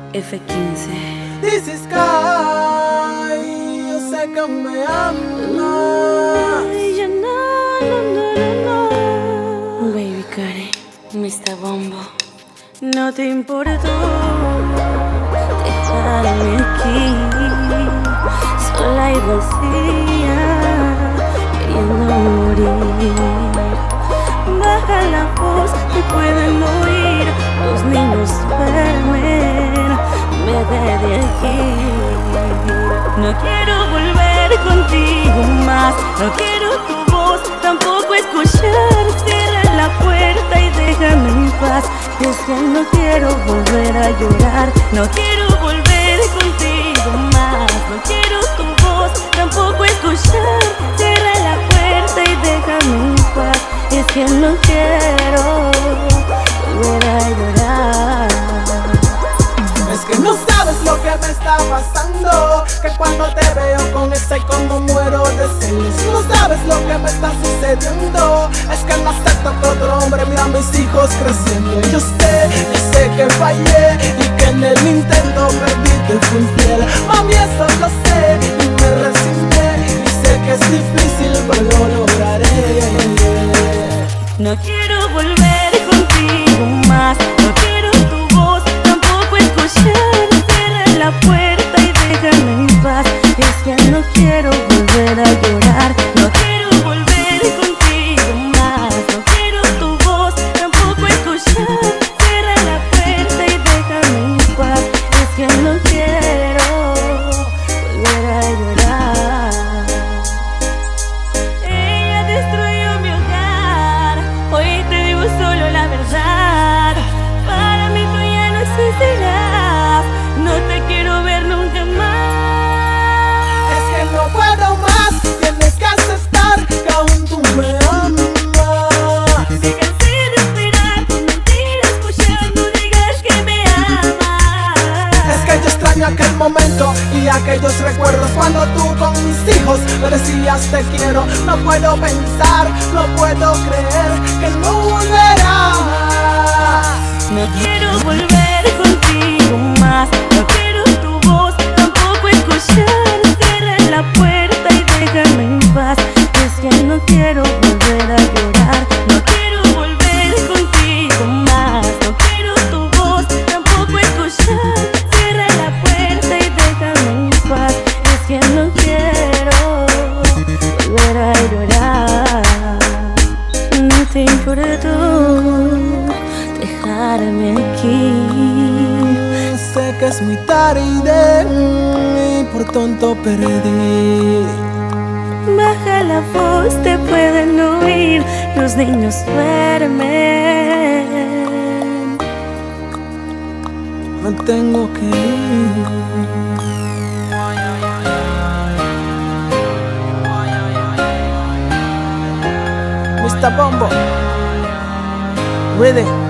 F15. This is Sky, yo sé que me amas. No. Baby Cari, Mr. Bombo. No te importó dejarme aquí, sola y vacía, queriendo morir. Baja la voz, te pueden oír, los niños duermen, vete de aquí. No quiero volver contigo más, no quiero tu voz, tampoco escuchar. Cierra la puerta y déjame en paz. Es que no quiero volver a llorar, no quiero volver contigo más, no quiero tu voz, tampoco escuchar. Cierra la puerta y déjame en paz. Es que no quiero volver a llorar. Es que no sabes lo que me está pasando, que cuando te veo con esa y como muero de celos. No sabes lo que me está sucediendo, es que no acepto que otro hombre mira a mis hijos creciendo. Yo sé que fallé y que en el intento perdí, te fui infiel. Mami, eso lo sé y me resigné, y sé que es difícil pero lo lograré. No quiero volver contigo más, no quiero tu voz, tampoco escuchar. Cierra la puerta y déjame en paz. Es que no quiero volver a llorar, no quiero volver contigo más, no quiero tu voz, tampoco escuchar. Cierra la puerta y déjame en paz. Es que no quiero volver a llorar. Ella destruyó mi hogar, hoy te digo solo la verdad. Para mí tú ya no existirás, no te quiero ver nunca más. Es que no puedo más, tienes que aceptar que aún tú me amas. Me cansé de esperar tu mentira, escuchando digas que me amas. Es que yo extraño aquel momento y aquellos recuerdos cuando tú con mis hijos me decías te quiero. No puedo pensar, no puedo creer que no volverás. No quiero volver contigo más, no quiero tu voz, tampoco escuchar. Cierra la puerta y déjame en paz. Es que no quiero volver a llorar, no quiero volver contigo más, no quiero tu voz, tampoco escuchar. Cierra la puerta y déjame en paz. Es que no quiero volver a llorar. No te importó dejarme aquí. Sé que es muy tarde y por tonto perdí. Baja la voz, te pueden oír, los niños duermen. Me tengo que ir. Mr. Bombo, ready.